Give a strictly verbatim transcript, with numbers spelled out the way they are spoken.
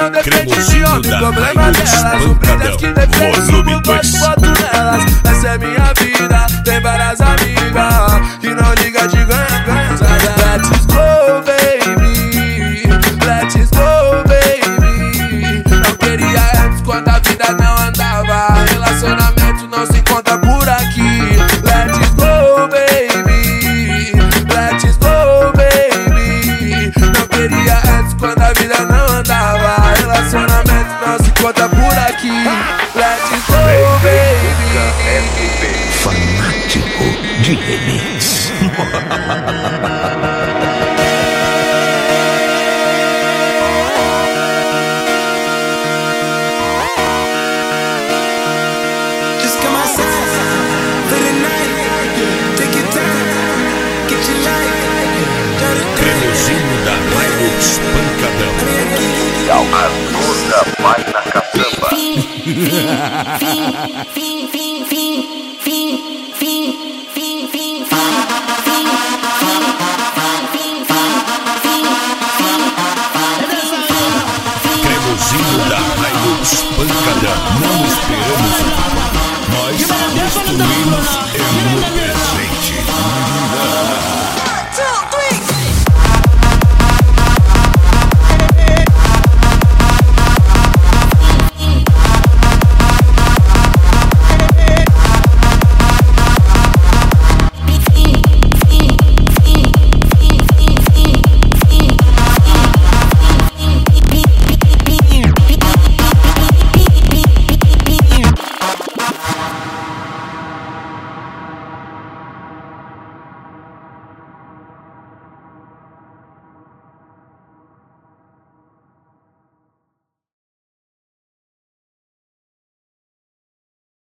não depende de homem, o problema delas. Um brilhante que defende o mundo, gosto, boto nelas. Essa é minha vida, tem várias amigas que não liga de ganha-ganha. Let's go, baby, let's go, baby. Não queria antes quando a vida não andava. Relacionamento não se encontra por aqui. Let's go, baby, let's go, baby. Não queria antes quando a vida não andava. Relacionamento não se encontra por aqui. Let's go, baby. Fanático de remix. Cremosinho da Hilux Pancadão. Alcazura vai na caçamba. Fim, fim, fim, fim, fim, fim, fim, fim, fim, fim, Cremosinho da Hilux Pancadão. Não esperamos o futuro. Nós destruímos